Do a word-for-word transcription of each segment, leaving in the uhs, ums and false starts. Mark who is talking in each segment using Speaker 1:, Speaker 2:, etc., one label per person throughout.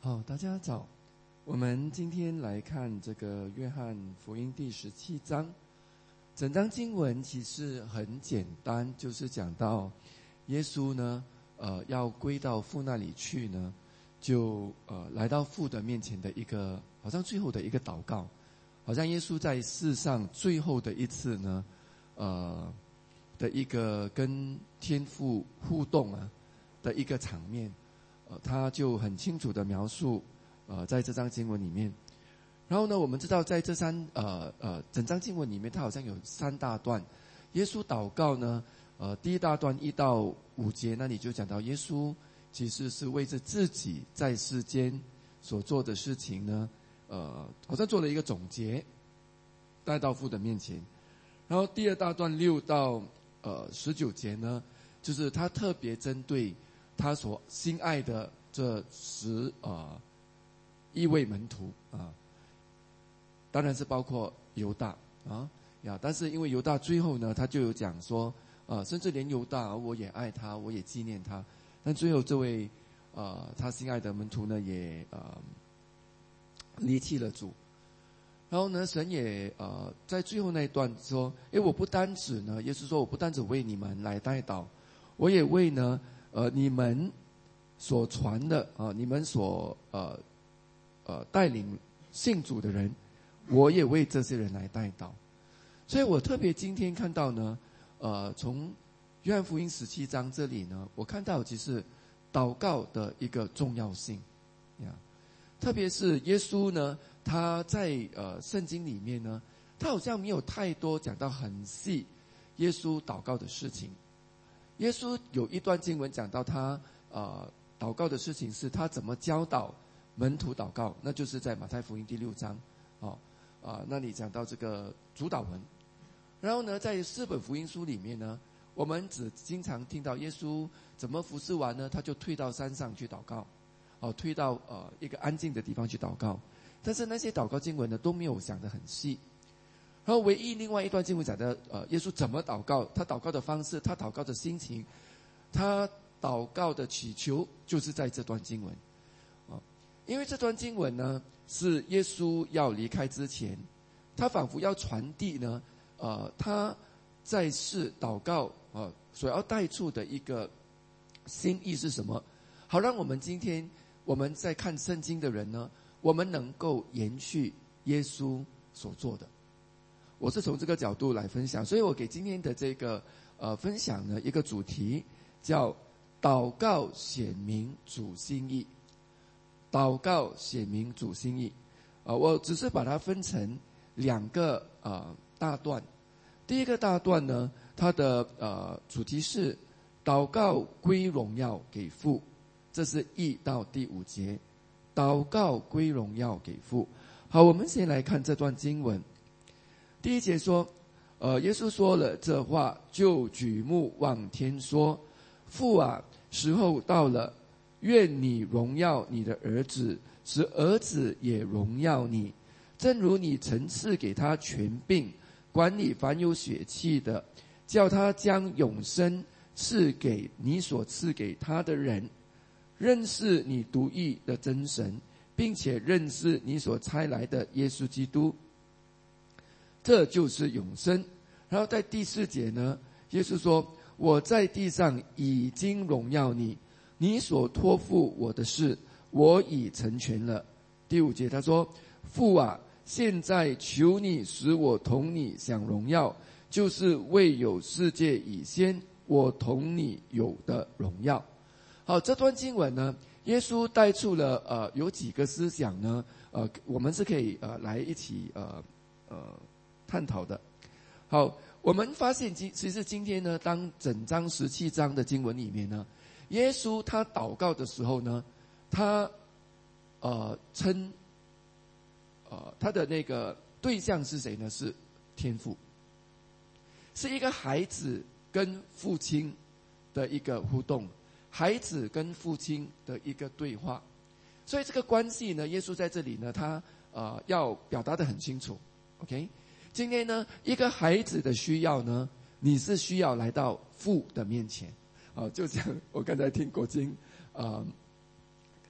Speaker 1: 好，大家早。我们今天来看这个约翰福音第十七章。整章经文其实很简单，就是讲到耶稣呢，呃，要归到父那里去呢，就呃来到父的面前的一个，好像最后的一个祷告，好像耶稣在世上最后的一次呢，呃的一个跟天父互动啊的一个场面。呃，他就很清楚的描述，呃，在这章经文里面。然后呢，我们知道在这三呃呃整章经文里面，它好像有三大段。耶稣祷告呢，呃，第一大段一到五节，那里就讲到耶稣其实是为着自己在世间所做的事情呢，呃，好像做了一个总结，带到父的面前。然后第二大段六到呃十九节呢，就是他特别针对他所心爱的这十呃一位门徒啊，当然是包括犹大啊呀，但是因为犹大最后呢，他就有讲说，呃，甚至连犹大我也爱他，我也纪念他，但最后这位呃他心爱的门徒呢，也呃离弃了主。然后呢，神也呃在最后那一段说，诶，我不单止呢，耶稣说我不单止为你们来代祷，我也为呢。呃，你们所传的啊、呃，你们所呃呃带领信主的人，我也为这些人来代祷。所以我特别今天看到呢，呃，从约翰福音十七章这里呢，我看到其实祷告的一个重要性呀，特别是耶稣呢，他在呃圣经里面呢，他好像没有太多讲到很细耶稣祷告的事情。耶稣有一段经文讲到他呃祷告的事情，是他怎么教导门徒祷告，那就是在马太福音第六章哦啊、呃、那里讲到这个主祷文。然后呢，在四本福音书里面呢，我们只经常听到耶稣怎么服侍完呢，他就退到山上去祷告，哦，退到呃一个安静的地方去祷告。但是那些祷告经文呢，都没有讲得很细。然后唯一另外一段经文讲的，呃，耶稣怎么祷告，他祷告的方式，他祷告的心情，他祷告的祈求，就是在这段经文，啊，因为这段经文呢，是耶稣要离开之前，他仿佛要传递呢，呃，他在世祷告啊所要带出的一个心意是什么，好让我们今天我们在看圣经的人呢，我们能够延续耶稣所做的。我是从这个角度来分享，所以我给今天的这个呃分享呢一个主题叫祷告显明主心意。祷告显明主心意，啊、呃，我只是把它分成两个呃大段。第一个大段呢，它的呃主题是祷告归荣耀给父，这是一到第五节。祷告归荣耀给父。好，我们先来看这段经文。第一节说，呃，耶稣说了这话，就举目望天说：“父啊，时候到了，愿你荣耀你的儿子，使儿子也荣耀你，正如你曾赐给他权柄，管理凡有血气的，叫他将永生赐给你所赐给他的人，认识你独一的真神，并且认识你所差来的耶稣基督。”这就是永生。然后在第四节呢，耶稣说：“我在地上已经荣耀你，你所托付我的事，我已成全了。”第五节他说：“父啊，现在求你使我同你享荣耀，就是未有世界以先，我同你有的荣耀。”好，这段经文呢，耶稣带出了呃有几个思想呢，呃我们是可以呃来一起呃呃探讨的。好，我们发现今其实今天呢，当整章十七章的经文里面呢，耶稣他祷告的时候呢，他呃称呃他的那个对象是谁呢？是天父，是一个孩子跟父亲的一个互动，孩子跟父亲的一个对话。所以这个关系呢，耶稣在这里呢，他呃要表达得很清楚。OK， 今天呢，一个孩子的需要呢，你是需要来到父的面前。啊，就像我刚才听国经呃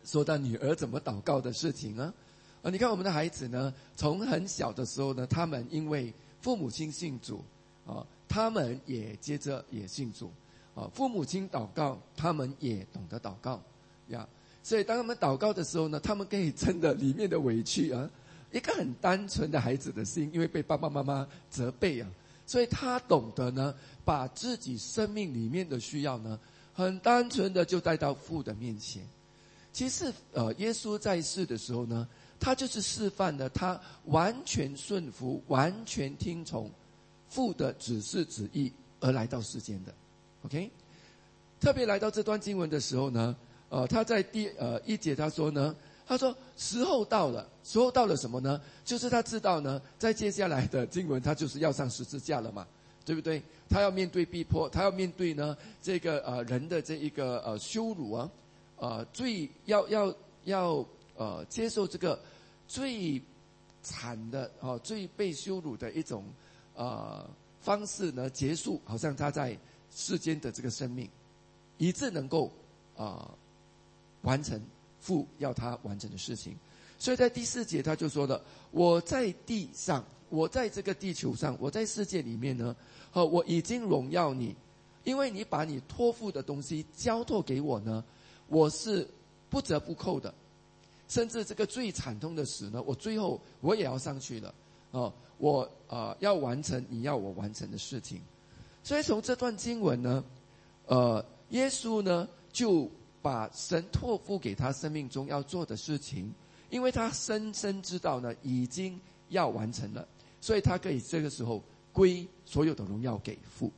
Speaker 1: 说到女儿怎么祷告的事情啊。啊，你看我们的孩子呢，从很小的时候呢，他们因为父母亲信主啊，他们也接着也信主啊。父母亲祷告，他们也懂得祷告呀。所以当他们祷告的时候呢，他们可以真的里面的委屈啊，一个很单纯的孩子的心，因为被爸爸妈妈责备啊，所以他懂得呢，把自己生命里面的需要呢，很单纯的就带到父的面前。其实呃，耶稣在世的时候呢，他就是示范了他完全顺服、完全听从父的指示旨意而来到世间的。OK， 特别来到这段经文的时候呢，呃，他在第呃一节他说呢，他说时候到了，时候到了什么呢？就是他知道呢，在接下来的经文他就是要上十字架了嘛，对不对？他要面对逼迫，他要面对呢这个呃人的这一个呃羞辱啊。呃，最要要要呃接受这个最惨的哦，最被羞辱的一种呃方式呢，结束好像他在世间的这个生命，以致能够啊、呃、完成父要他完成的事情。所以在第四节他就说了：我在地上，我在这个地球上，我在世界里面呢，呃，我已经荣耀你，因为你把你托付的东西交托给我呢。我是不折不扣的，甚至这个最惨痛的死呢，我最后我也要上去了哦，我啊、呃、要完成你要我完成的事情。所以从这段经文呢，呃，耶稣呢就把神托付给他生命中要做的事情，因为他深深知道呢已经要完成了，所以他可以这个时候归所有的荣耀给父。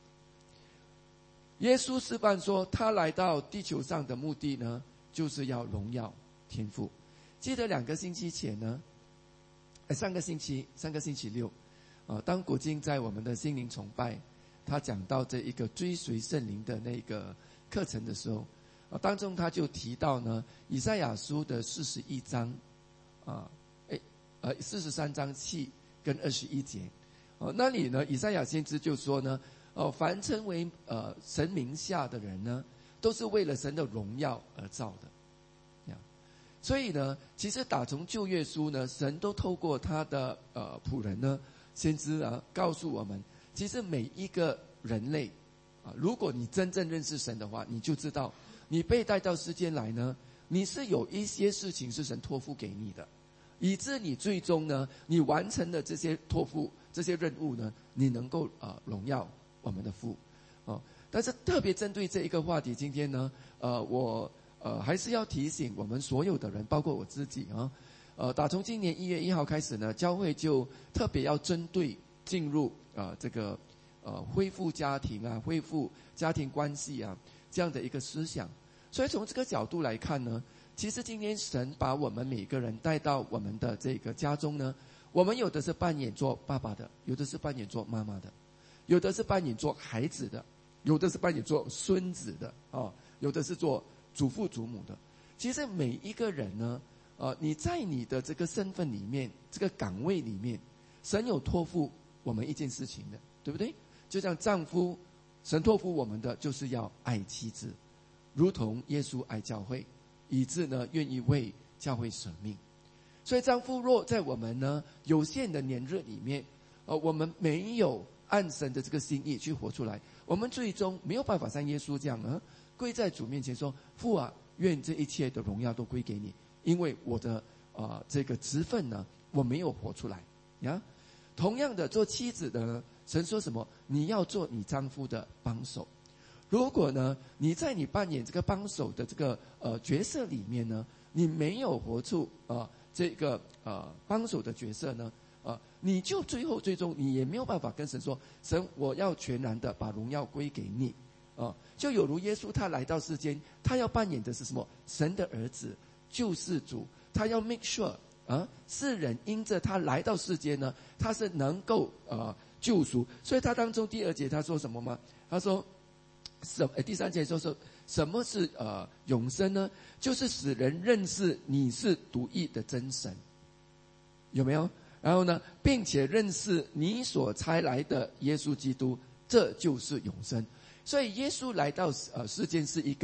Speaker 1: 耶稣示范说，他来到地球上的目的呢，就是要荣耀天父。记得两个星期前呢，上个星期上个星期六，啊，当古今在我们的心灵崇拜，他讲到这一个追随圣灵的那个课程的时候，啊，当中他就提到呢，以赛亚书的四十一章，啊，哎，呃，四十三章七跟二十一节，哦，那里呢，以赛亚先知就说呢。哦，凡称为呃神名下的人呢，都是为了神的荣耀而造的，呀。所以呢，其实打从旧约书呢，神都透过他的呃仆人呢，先知啊，告诉我们，其实每一个人类啊，如果你真正认识神的话，你就知道，你被带到世间来呢，你是有一些事情是神托付给你的，以致你最终呢，你完成了这些托付这些任务呢，你能够啊、呃、荣耀我们的父，哦，但是特别针对这一个话题，今天呢，呃，我呃还是要提醒我们所有的人，包括我自己啊，呃，打从今年一月一号开始呢，教会就特别要针对进入啊、呃、这个呃恢复家庭啊、恢复家庭关系啊这样的一个思想。所以从这个角度来看呢，其实今天神把我们每个人带到我们的这个家中呢，我们有的是扮演做爸爸的，有的是扮演做妈妈的。有的是扮演做孩子的，有的是扮演做孙子的，哦，有的是做祖父祖母的。其实每一个人呢，呃，你在你的这个身份里面，这个岗位里面，神有托付我们一件事情的，对不对？就像丈夫，神托付我们的就是要爱妻子，如同耶稣爱教会，以致呢愿意为教会舍命。所以丈夫若在我们呢有限的年日里面，呃，我们没有按神的这个心意去活出来，我们最终没有办法像耶稣这样啊，跪在主面前说：父啊，愿这一切的荣耀都归给你，因为我的啊、呃、这个职分呢，我没有活出来呀。同样的，做妻子的呢，神说什么？你要做你丈夫的帮手。如果呢，你在你扮演这个帮手的这个呃角色里面呢，你没有活出啊、呃、这个呃帮手的角色呢？啊，你就最后最终你也没有办法跟神说，神，我要全然的把荣耀归给你，啊，就有如耶稣他来到世间，他要扮演的是什么？神的儿子，救世主，他要 make sure 啊，世人因着他来到世间呢，他是能够呃救赎，所以他当中第二节他说什么吗？他说什呃第三节说说什么是呃永生呢？就是使人认识你是独一的真神，有没有？然后呢，并且认识你所差来的耶稣基督，这就是永生。所以耶稣来到呃世间是一个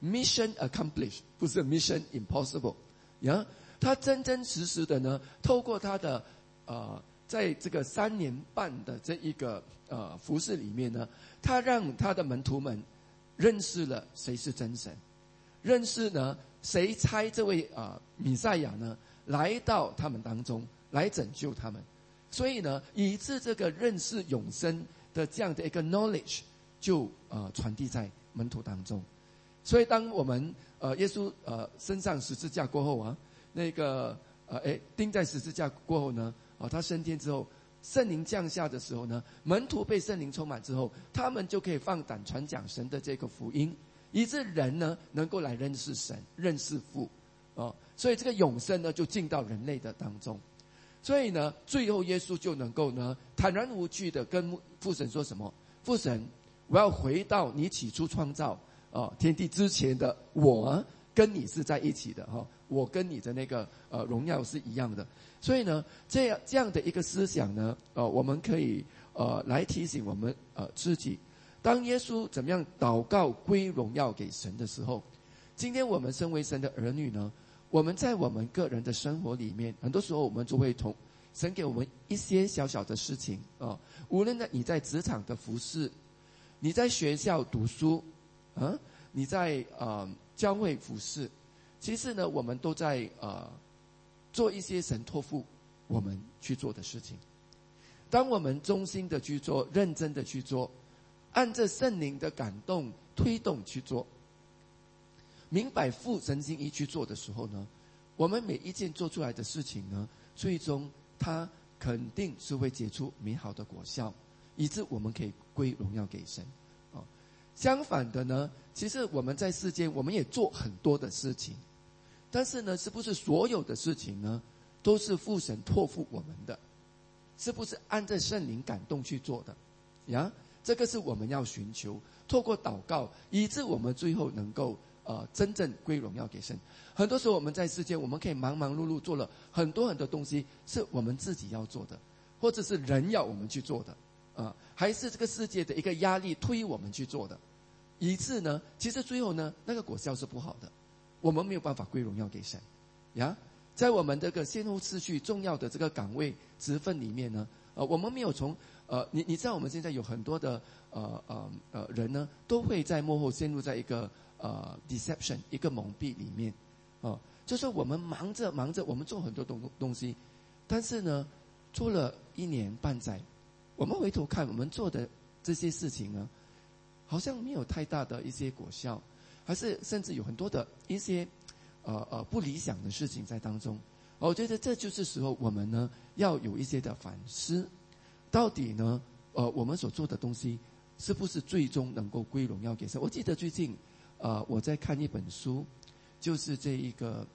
Speaker 1: mission accomplished， 不是 mission impossible。呀，他真真实实的呢，透过他的呃，在这个三年半的这一个呃服事里面呢，他让他的门徒们认识了谁是真神，认识呢谁差这位啊、呃、弥赛亚呢来到他们当中来拯救他们。所以呢，以致这个认识永生的这样的一个 knowledge 就呃传递在门徒当中。所以当我们呃耶稣呃升上十字架过后啊，那个呃诶钉在十字架过后呢，啊、呃、他升天之后，圣灵降下的时候呢，门徒被圣灵充满之后，他们就可以放胆传讲神的这个福音，以致人呢能够来认识神，认识父，哦、呃，所以这个永生呢就进到人类的当中。所以呢，最后耶稣就能够呢坦然无惧的跟父神说什么？父神，我要回到你起初创造啊、呃、天地之前的我跟你是在一起的哈、哦，我跟你的那个呃荣耀是一样的。所以呢，这样这样的一个思想呢，呃，我们可以呃来提醒我们呃自己，当耶稣怎么样祷告归荣耀给神的时候，今天我们身为神的儿女呢，我们在我们个人的生活里面，很多时候我们就会同神给我们一些小小的事情啊、呃，无论呢你在职场的服事，你在学校读书，啊，你在呃教会服事，其实呢，我们都在呃做一些神托付我们去做的事情。当我们忠心的去做，认真的去做，按着圣灵的感动推动去做，明白父神心意去做的时候呢，我们每一件做出来的事情呢，最终它肯定是会结出美好的果效，以致我们可以归荣耀给神。哦，相反的呢，其实我们在世间我们也做很多的事情，但是呢，是不是所有的事情呢，都是父神托付我们的？是不是按照圣灵感动去做的？呀，这个是我们要寻求，透过祷告，以致我们最后能够呃真正归荣耀给神。很多时候我们在世间，我们可以忙忙碌碌做了很多很多东西，是我们自己要做的，或者是人要我们去做的，啊、呃，还是这个世界的一个压力推我们去做的，以致呢，其实最后呢，那个果效是不好的，我们没有办法归荣耀给神。呀，在我们这个先后次序重要的这个岗位职分里面呢，呃，我们没有从呃，你你知道我们现在有很多的呃呃呃人呢，都会在幕后陷入在一个呃 deception 一个蒙蔽里面，哦、呃，就是我们忙着忙着，我们做很多东东西，但是呢，做了一年半载，我们回头看我们做的这些事情呢，好像没有太大的一些果效，还是甚至有很多的一些呃呃不理想的事情在当中。我觉得这就是时候我们呢要有一些的反思，到底呢呃我们所做的东西是不是最终能够归荣耀给神？我记得最近呃我在看一本书，就是这一个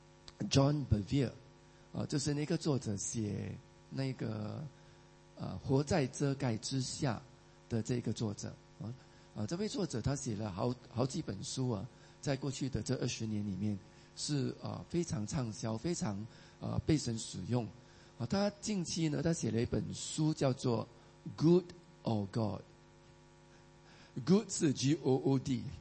Speaker 1: John Bevere 啊、呃，就是那个作者写那个呃活在遮盖之下的这个作者啊啊、呃、这位作者他写了好好几本书啊，在过去的这二十年里面是啊、呃、非常畅销，非常呃被神使用啊。他近期呢，他写了一本书叫做 Good or God。Good 是 G O O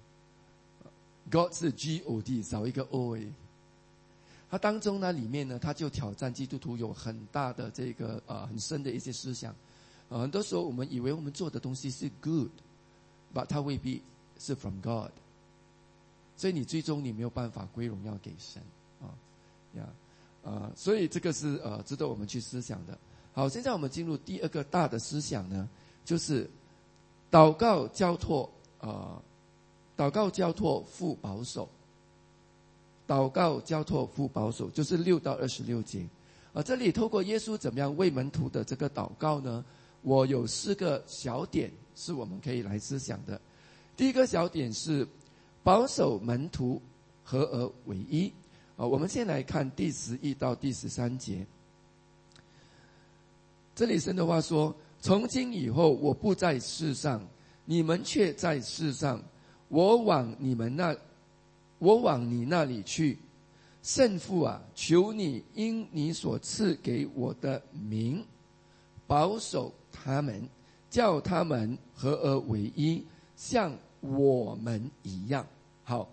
Speaker 1: D，God 是 G O D 少一个 O A。他当中呢里面呢，他就挑战基督徒有很大的这个呃很深的一些思想。呃，很多时候我们以为我们做的东西是 good，but 它未必是 from God。所以你最终你没有办法归荣耀给神啊呀啊，所以这个是呃值得我们去思想的。好，现在我们进入第二个大的思想呢，就是祷告交托啊、呃，祷告交托父保守，祷告交托父保守，就是六到二十六节啊。这里透过耶稣怎么样为门徒的这个祷告呢，我有四个小点是我们可以来思想的。第一个小点是保守门徒合而为一啊，我们先来看第十一到第十三节。这里神的话说：从今以后，我不在世上，你们却在世上。我往你们那，我往你那里去。圣父啊，求你因你所赐给我的名，保守他们，叫他们合而为一，像我们一样。好，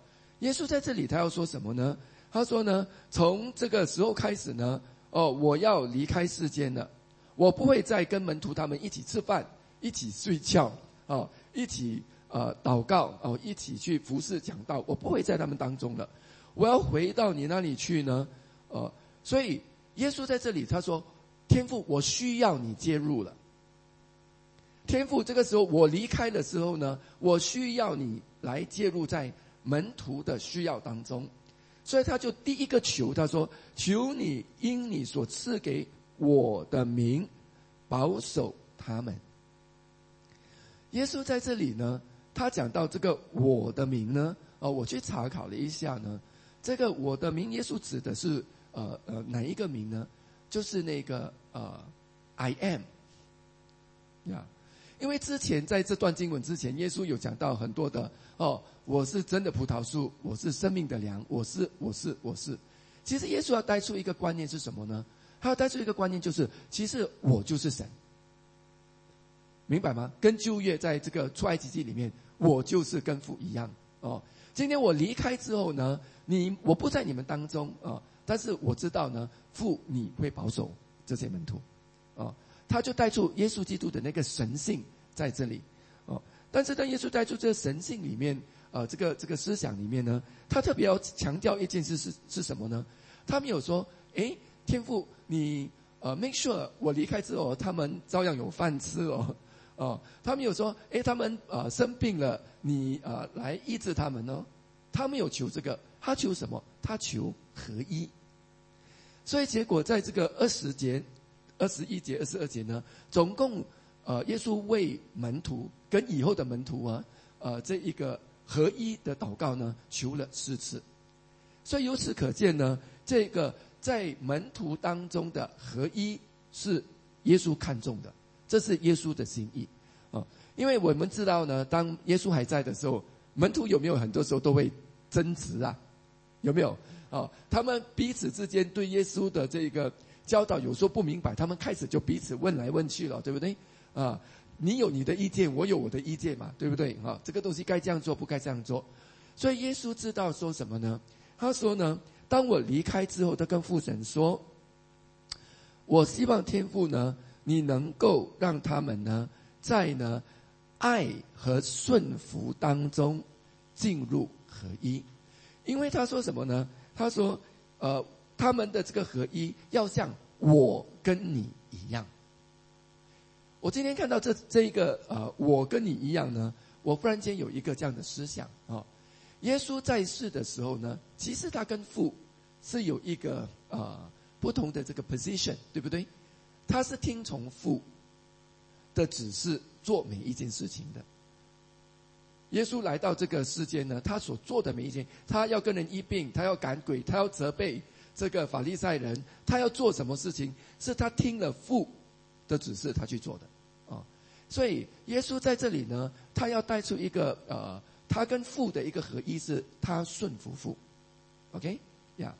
Speaker 1: 耶稣在这里他要说什么呢？他说呢，从这个时候开始呢，哦，我要离开世间了，我不会再跟门徒他们一起吃饭，一起睡觉，哦，一起呃祷告，哦，一起去服侍讲道，我不会在他们当中了，我要回到你那里去呢，呃，所以耶稣在这里他说，天父，我需要你介入了。天父，这个时候我离开的时候呢，我需要你来介入在门徒的需要当中。所以他就第一个求，他说，求你因你所赐给我的名保守他们。耶稣在这里呢，他讲到这个我的名呢，呃，我去查考了一下呢，这个我的名，耶稣指的是呃呃哪一个名呢？就是那个呃 I am 呀、yeah.因为之前在这段经文之前，耶稣有讲到很多的哦，我是真的葡萄树，我是生命的粮，我是我是我是。其实耶稣要带出一个观念是什么呢？他要带出一个观念，就是其实我就是神，明白吗？跟旧约在这个出埃及记里面，我就是跟父一样哦。今天我离开之后呢，你我不在你们当中啊、哦，但是我知道呢，父你会保守这些门徒啊。哦他就带出耶稣基督的那个神性在这里，哦，但是当耶稣带出这个神性里面，呃，这个这个思想里面呢，他特别要强调一件事是是什么呢？他没有说，诶，天父，你呃 make sure 我离开之后，他们照样有饭吃哦，哦，他没有说，诶，他们呃生病了，你呃来医治他们呢？他没有求这个，他求什么？他求合一。所以结果在这个二十节。二十一节、二十二节呢，总共呃，耶稣为门徒跟以后的门徒啊，呃，这一个合一的祷告呢，求了四次。所以由此可见呢，这个在门徒当中的合一是耶稣看重的，这是耶稣的心意啊、呃。因为我们知道呢，当耶稣还在的时候，门徒有没有很多时候都会争执啊？有没有啊、呃？他们彼此之间对耶稣的这个教导有时候不明白，他们开始就彼此问来问去了，对不对？啊，你有你的意见，我有我的意见嘛，对不对？啊，这个东西该这样做，不该这样做。所以耶稣知道说什么呢？他说呢，当我离开之后，他跟父神说，我希望天父呢，你能够让他们呢，在呢爱和顺服当中进入合一。因为他说什么呢？他说，呃。他们的这个合一要像我跟你一样。我今天看到这这一个呃，我跟你一样呢，我忽然间有一个这样的思想啊、哦。耶稣在世的时候呢，其实他跟父是有一个呃不同的这个 position， 对不对？他是听从父的指示做每一件事情的。耶稣来到这个世间呢，他所做的每一件，他要跟人医病，他要赶鬼，他要责备这个法利赛人，他要做什么事情，是他听了父的指示他去做的啊、哦。所以耶稣在这里呢，他要带出一个呃，他跟父的一个合一，是他顺服父。OK 呀、yeah ，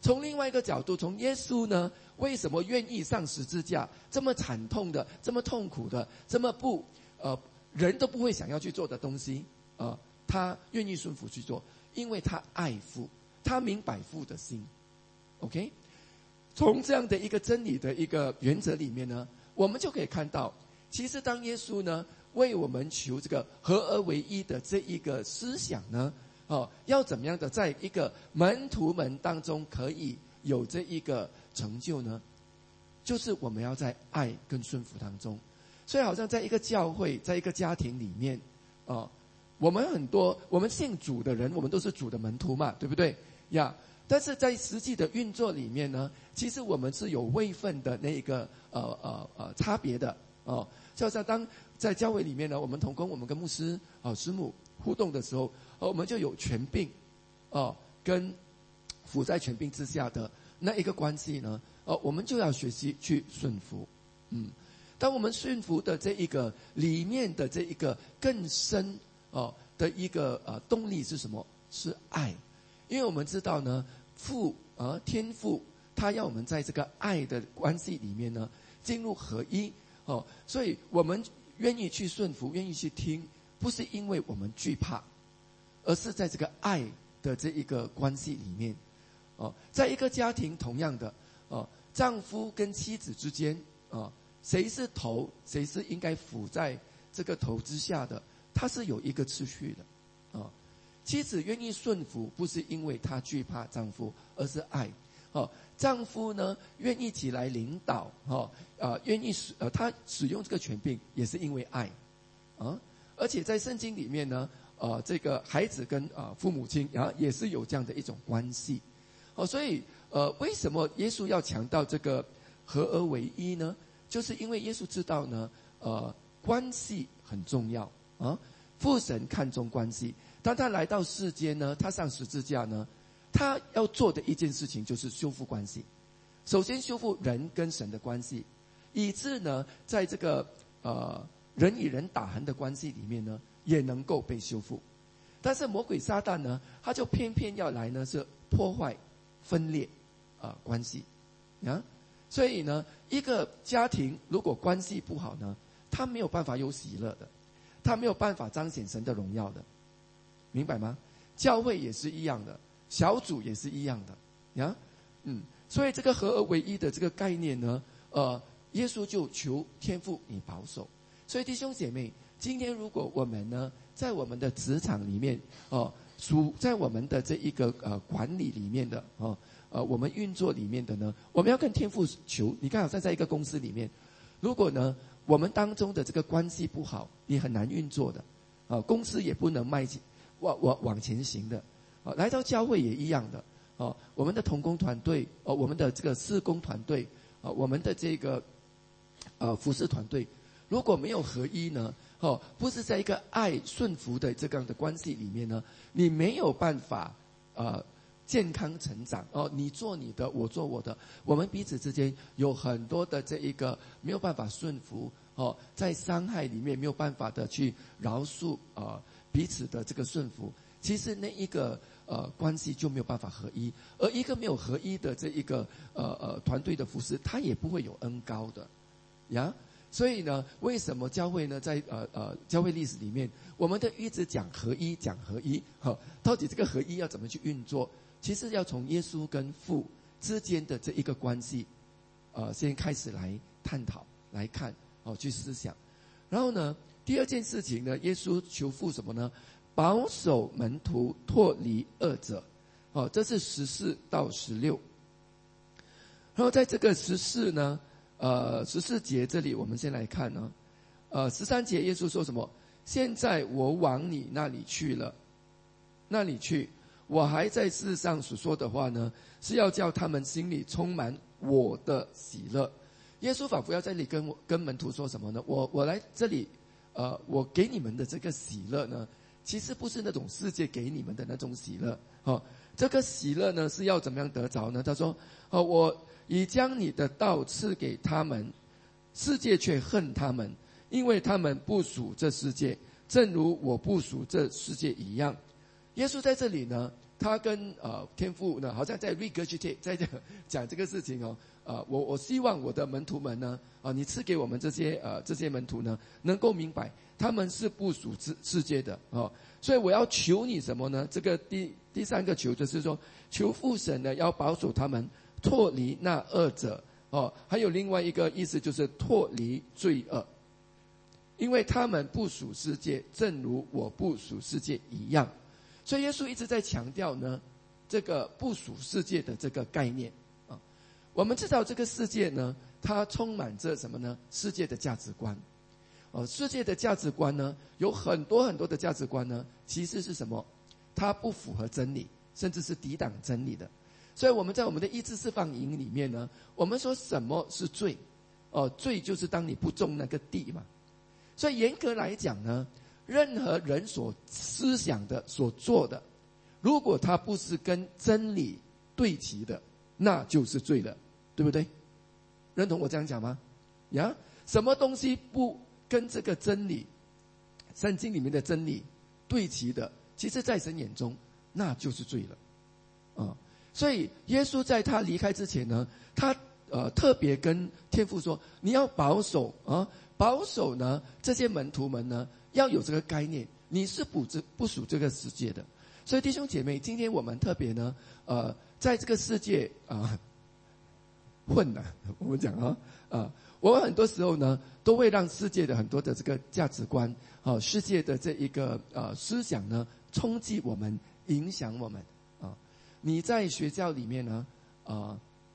Speaker 1: 从另外一个角度，从耶稣呢为什么愿意上十字架，这么惨痛的，这么痛苦的，这么不呃人都不会想要去做的东西啊、呃，他愿意顺服去做，因为他爱父，他明白父的心。OK， 从这样的一个真理的一个原则里面呢，我们就可以看到，其实当耶稣呢为我们求这个合而为一的这一个思想呢，哦，要怎么样的在一个门徒们当中可以有这一个成就呢？就是我们要在爱跟顺服当中。所以好像在一个教会，在一个家庭里面，哦，我们很多我们信主的人，我们都是主的门徒嘛，对不对呀？但是在实际的运作里面呢，其实我们是有位分的那一个呃呃呃差别的哦。就像当在教会里面呢，我们同工，我们跟牧师啊、哦、师母互动的时候，哦，我们就有权柄哦，跟服在权柄之下的那一个关系呢，哦，我们就要学习去顺服。嗯，当我们顺服的这一个里面的这一个更深哦的一个呃动力是什么？是爱。因为我们知道呢，父啊天父，他要我们在这个爱的关系里面呢，进入合一哦，所以我们愿意去顺服，愿意去听，不是因为我们惧怕，而是在这个爱的这一个关系里面。哦，在一个家庭同样的，哦，丈夫跟妻子之间，哦，谁是头，谁是应该伏在这个头之下的，它是有一个次序的。哦，妻子愿意顺服，不是因为她惧怕丈夫，而是爱。哦，丈夫呢愿意起来领导，哦，呃，愿意使呃他使用这个权柄，也是因为爱，啊，而且在圣经里面呢，呃，这个孩子跟啊、呃、父母亲啊也是有这样的一种关系，哦，所以呃为什么耶稣要强调这个合而为一呢？就是因为耶稣知道呢，呃，关系很重要啊，父神看重关系，当他来到世间呢，他上十字架呢。他要做的一件事情就是修复关系，首先修复人跟神的关系，以致呢，在这个呃人与人打横的关系里面呢，也能够被修复。但是魔鬼撒旦呢，他就偏偏要来呢，是破坏、分裂啊、呃、关系啊。所以呢，一个家庭如果关系不好呢，他没有办法有喜乐的，他没有办法彰显神的荣耀的，明白吗？教会也是一样的。小组也是一样的，呀，嗯，所以这个合而为一的这个概念呢，呃，耶稣就求天父你保守。所以弟兄姐妹，今天如果我们呢，在我们的职场里面，哦、呃，属在我们的这一个呃管理里面的，哦、呃，呃，我们运作里面的呢，我们要跟天父求。你看，好像在一个公司里面，如果呢，我们当中的这个关系不好，你很难运作的，啊、呃，公司也不能迈进往往往前行的。啊，来到教会也一样的，哦，我们的同工团队，哦，我们的这个事工团队，啊，我们的这个，呃，服侍团队，如果没有合一呢，哦，不是在一个爱顺服的这样的关系里面呢，你没有办法，呃，健康成长。哦，你做你的，我做我的，我们彼此之间有很多的这一个没有办法顺服，哦，在伤害里面没有办法的去饶恕，呃，彼此的这个顺服。其实那一个呃关系就没有办法合一，而一个没有合一的这一个呃呃团队的服事，它也不会有恩膏的，呀。所以呢，为什么教会呢，在呃呃教会历史里面，我们的一直讲合一，讲合一，好，到底这个合一要怎么去运作？其实要从耶稣跟父之间的这一个关系，呃，先开始来探讨、来看，哦，去思想。然后呢，第二件事情呢，耶稣求父什么呢？保守门徒脱离恶者，哦，这是十四到十六。然后在这个十四呢，呃，十四节这里我们先来看呢，呃，十三节耶稣说什么？现在我往你那里去了，那里去，我还在世上所说的话呢，是要叫他们心里充满我的喜乐。耶稣仿佛要在这里跟我跟门徒说什么呢？我我来这里，呃，我给你们的这个喜乐呢，其实不是那种世界给你们的那种喜乐，哦，这个喜乐呢是要怎么样得着呢？他说，哦，我已将你的道赐给他们，世界却恨他们，因为他们不属这世界，正如我不属这世界一样。耶稣在这里呢，他跟呃天父呢，好像在 regurgitate 在讲这个事情哦。呃，我我希望我的门徒们呢，啊、呃，你赐给我们这些呃这些门徒呢，能够明白他们是不属世世界的哦。所以我要求你什么呢？这个第第三个求就是说，求父神呢要保守他们脱离那恶者哦。还有另外一个意思就是脱离罪恶，因为他们不属世界，正如我不属世界一样。所以耶稣一直在强调呢，这个不属世界的这个概念。我们知道这个世界呢，它充满着什么呢？世界的价值观，哦，世界的价值观呢，有很多很多的价值观呢，其实是什么？它不符合真理，甚至是抵挡真理的。所以我们在我们的意志释放营里面呢，我们说什么是罪？哦，罪就是当你不种那个地嘛。所以严格来讲呢，任何人所思想的、所做的，如果它不是跟真理对齐的，那就是罪了，对不对？认同我这样讲吗？呀，什么东西不跟这个真理，圣经里面的真理对齐的，其实在神眼中那就是罪了，啊！所以耶稣在他离开之前呢，他呃特别跟天父说，你要保守啊，保守呢这些门徒们呢要有这个概念，你是不不属这个世界的。 所以弟兄姐妹，今天我们特别呢，呃，在这个世界啊、呃、混了，我们讲啊啊、呃，我们很多时候呢，都会让世界的很多的这个价值观，啊、呃，世界的这一个呃思想呢，冲击我们，影响我们啊、呃。你在学校里面呢，啊、呃，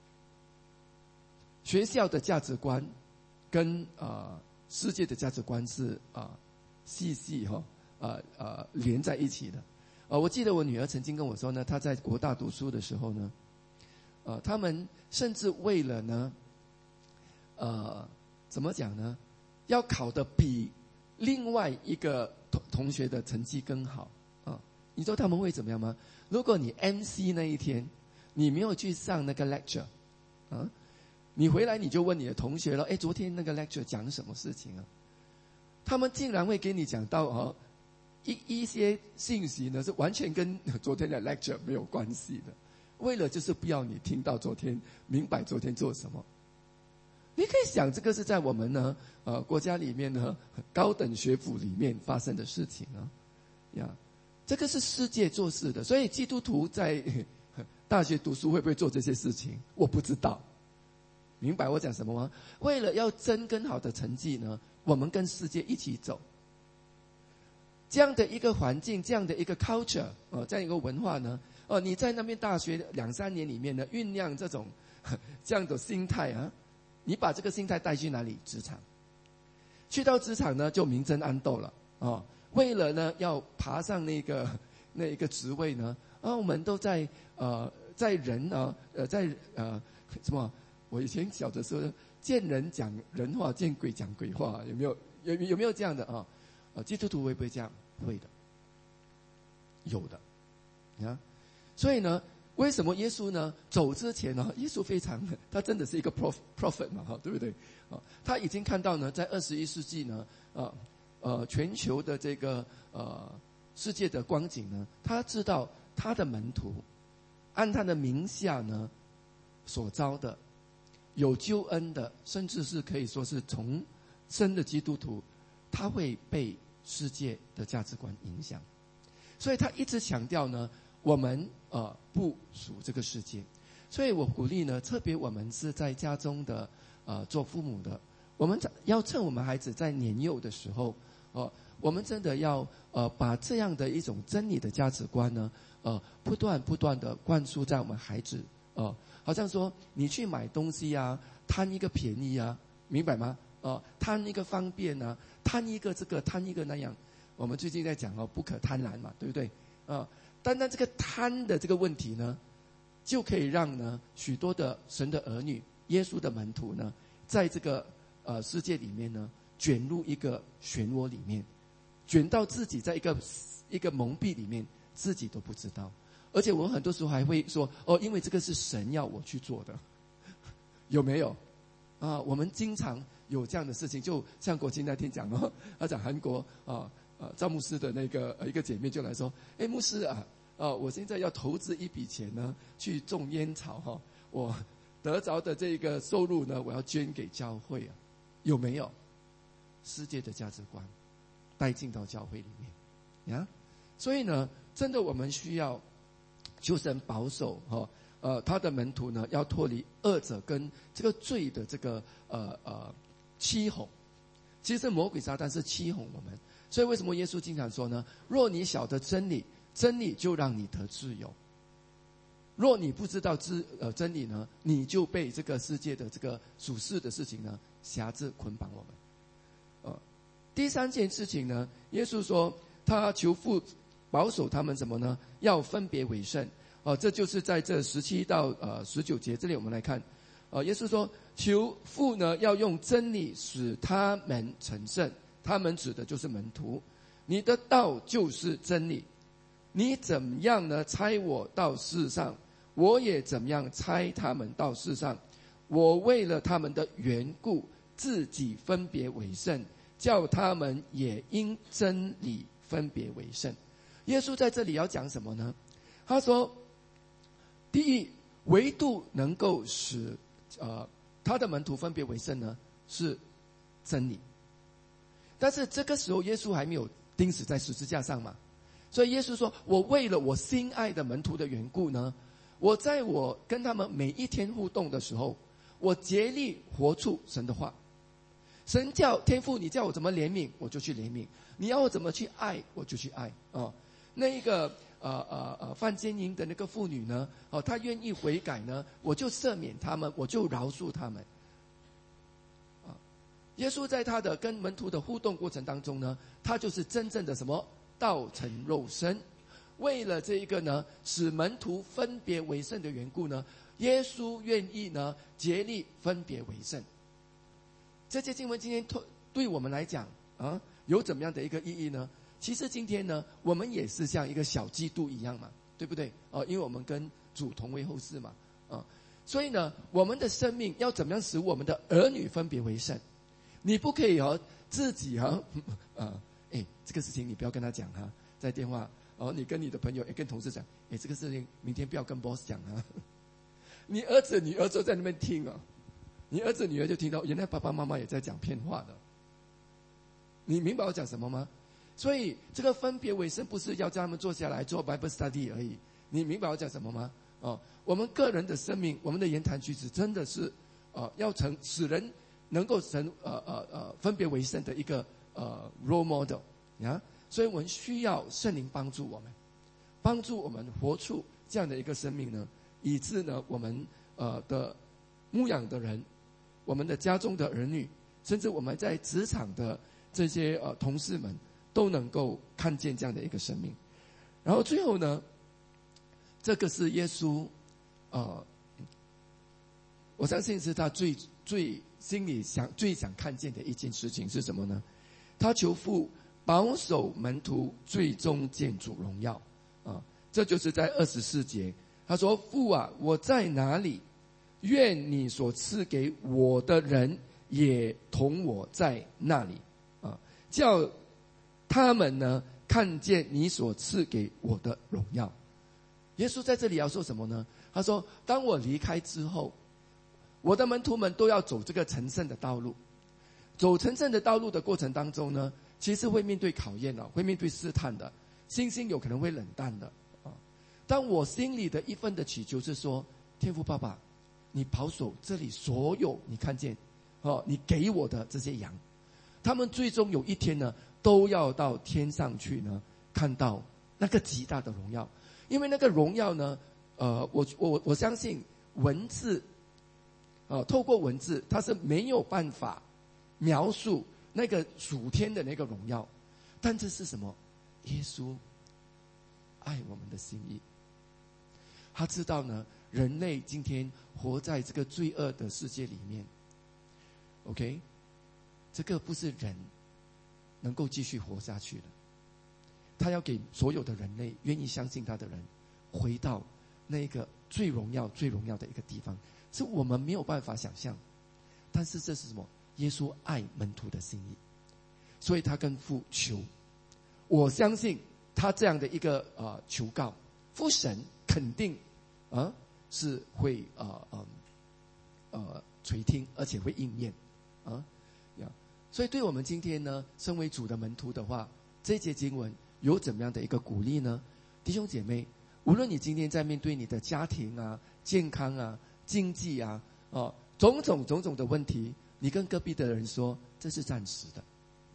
Speaker 1: 学校的价值观跟啊、呃、世界的价值观是啊、呃、细细哈啊啊连在一起的。呃，我记得我女儿曾经跟我说呢，她在国大读书的时候呢，呃，他们甚至为了呢，呃，怎么讲呢？要考得比另外一个同同学的成绩更好啊、呃！你知道他们会怎么样吗？如果你 M C 那一天，你没有去上那个 lecture 啊，你回来你就问你的同学了，哎，昨天那个 lecture 讲什么事情啊？他们竟然会给你讲到哦。一一些信息呢是完全跟昨天的 lecture 没有关系的，为了就是不要你听到昨天，明白昨天做什么。你可以想，这个是在我们呢呃国家里面呢高等学府里面发生的事情啊，呀，这个是世界做事的。所以基督徒在大学读书会不会做这些事情？我不知道，明白我讲什么吗？为了要争更好的成绩呢，我们跟世界一起走。这样的一个环境，这样的一个 culture， 呃，这样一个文化呢，呃，你在那边大学两三年里面呢，酝酿这种这样的心态啊，你把这个心态带去哪里？职场，去到职场呢，就明争暗斗了啊、哦！为了呢，要爬上那个那一个职位呢，啊，我们都在呃，在人啊，呃，在呃什么？我以前小的时候，见人讲人话，见鬼讲鬼话，有没有？有有没有这样的啊？呃，基督徒会不会这样？会的，有的，啊，所以呢，为什么耶稣呢走之前呢？耶稣非常，他真的是一个 prophet prophet 嘛，哈，对不对？啊，他已经看到呢，在二十一世纪呢，呃呃，全球的这个呃世界的光景呢，他知道他的门徒按他的名下呢所招的有救恩的，甚至是可以说是重生的基督徒，他会被世界的价值观影响，所以他一直强调呢，我们呃不属这个世界。所以我鼓励呢，特别我们是在家中的呃做父母的，我们要趁我们孩子在年幼的时候，呃，我们真的要呃把这样的一种真理的价值观呢，呃不断不断的灌输在我们孩子，呃，好像说你去买东西啊，贪一个便宜啊，明白吗？哦，贪一个方便啊，贪一个这个，贪一个那样。我们最近在讲哦，不可贪婪嘛，对不对？啊，单单这个贪的这个问题呢，就可以让呢许多的神的儿女、耶稣的门徒呢，在这个呃世界里面呢，卷入一个漩涡里面，卷到自己在一个一个蒙蔽里面，自己都不知道。而且我们很多时候还会说，哦，因为这个是神要我去做的，有没有？啊，我们经常有这样的事情，就像国庆那天讲哦，他讲韩国啊，呃，赵牧师的那个一个姐妹就来说，哎，牧师啊，啊，我现在要投资一笔钱呢，去种烟草哈，我得着的这个收入呢，我要捐给教会啊，有没有？世界的价值观带进到教会里面呀，所以呢，真的我们需要求神保守哈。呃，他的门徒呢，要脱离恶者跟这个罪的这个呃呃欺哄。其实魔鬼撒旦是欺哄我们，所以为什么耶稣经常说呢？若你晓得真理，真理就让你得自由；若你不知道知呃真理呢，你就被这个世界的这个属世的事情呢辖制捆绑我们。呃，第三件事情呢，耶稣说他求父保守他们什么呢？要分别为圣。哦，这就是在这十七到呃十九节这里，我们来看，呃，耶稣说，求父呢要用真理使他们成圣，他们指的就是门徒。你的道就是真理，你怎么样呢？差我到世上，我也怎么样差他们到世上。我为了他们的缘故，自己分别为圣，叫他们也因真理分别为圣。耶稣在这里要讲什么呢？他说，第一，唯独能够使呃他的门徒分别为圣呢，是真理。但是这个时候耶稣还没有钉死在十字架上嘛， 所以耶稣说，我为了我心爱的门徒的缘故呢，我在我跟他们每一天互动的时候，我竭力活出神的话。神叫天父，你叫我怎么怜悯，我就去怜悯；你要我怎么去爱，我就去爱。哦，那一个呃呃呃犯奸淫的那个妇女呢，哦，她愿意悔改呢，我就赦免他们，我就饶恕他们。啊，耶稣在他的跟门徒的互动过程当中呢，他就是真正的什么道成肉身。为了这一个呢，使门徒分别为圣的缘故呢，耶稣愿意呢竭力分别为圣。这些经文今天对我们来讲啊，有怎么样的一个意义呢？其实今天呢，我们也是像一个小基督一样嘛，对不对？哦、呃，因为我们跟主同为后世嘛，啊、呃，所以呢，我们的生命要怎么样使我们的儿女分别为圣？你不可以哦自己哈、啊，呃，哎，这个事情你不要跟他讲哈、啊，在电话哦，你跟你的朋友也跟同事讲，哎，这个事情明天不要跟 boss 讲啊，你儿子女儿都在那边听啊。你儿子女儿就听到，原来爸爸妈妈也在讲骗话的。你明白我讲什么吗？所以这个分别为圣不是要叫他们坐下来做 Bible study 而已。你明白我讲什么吗？哦，我们个人的生命，我们的言谈举止，真的是，呃，要成使人能够成呃呃呃分别为圣的一个呃 role model 啊。所以我们需要圣灵帮助我们，帮助我们活出这样的一个生命呢，以致呢我们呃的牧养的人。我们的家中的儿女，甚至我们在职场的这些呃同事们，都能够看见这样的一个生命。然后最后呢，这个是耶稣，呃，我相信是他最最心里想最想看见的一件事情是什么呢？他求父保守门徒最终见主荣耀啊！这就是在二十四节，他说：“父啊，我在哪里？愿你所赐给我的人也同我在那里啊，叫他们呢看见你所赐给我的荣耀。”耶稣在这里要说什么呢？他说：当我离开之后，我的门徒们都要走这个成圣的道路。走成圣的道路的过程当中呢，其实会面对考验的，会面对试探的，信心有可能会冷淡的啊。但我心里的一份的祈求是说，天父爸爸，你保守这里所有你看见哦，你给我的这些羊，他们最终有一天呢，都要到天上去呢，看到那个极大的荣耀。因为那个荣耀呢，呃，我我我相信文字，呃，透过文字，它是没有办法描述那个属天的那个荣耀。但这是什么？耶稣爱我们的心意。他知道呢，人类今天活在这个罪恶的世界里面 ，OK， 这个不是人能够继续活下去的。他要给所有的人类愿意相信他的人，回到那个最荣耀、最荣耀的一个地方，是我们没有办法想象。但是这是什么？耶稣爱门徒的心意，所以他跟父求。我相信他这样的一个呃求告，父神肯定啊、呃、是会呃呃呃垂听，而且会应验啊呀。所以对我们今天呢，身为主的门徒的话，这节经文有怎么样的一个鼓励呢？弟兄姐妹，无论你今天在面对你的家庭啊、健康啊、经济啊、哦种种种种的问题，你跟隔壁的人说这是暂时的。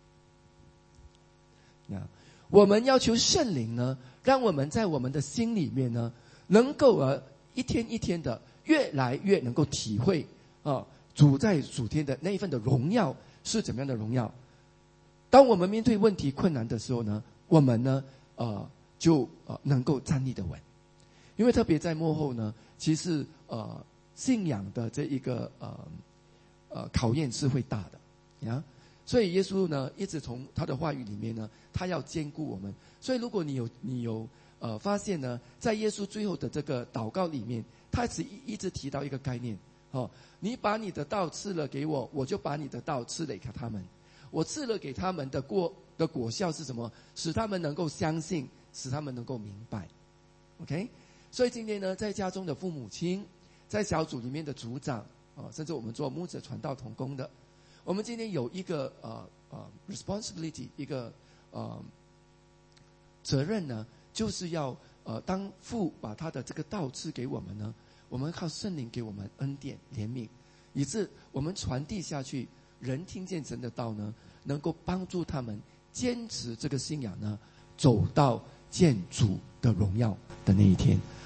Speaker 1: 那我们要求圣灵呢，让我们在我们的心里面呢，能够呃一天一天的越来越能够体会啊、哦、主在属天的那一份的荣耀是怎么样的荣耀。当我们面对问题困难的时候呢，我们呢呃就呃能够站立得稳。因为特别在末后呢，其实呃信仰的这一个呃呃考验是会大的呀。所以耶稣呢一直从他的话语里面呢，他要兼顾我们。所以如果你有你有呃发现呢，在耶稣最后的这个祷告里面，他只一直提到一个概念哦，你把你的道赐了给我，我就把你的道赐了给他们。我赐了给他们的果的果效是什么？使他们能够相信，使他们能够明白。OK， 所以今天呢，在家中的父母亲，在小组里面的组长啊、呃，甚至我们做牧者传道同工的，我们今天有一个呃呃 responsibility， 一个呃责任呢，就是要呃，当父把他的这个道赐给我们呢，我们靠圣灵给我们恩典怜悯，以致我们传递下去，人听见神的道呢，能够帮助他们坚持这个信仰呢，走到见主的荣耀的那一天。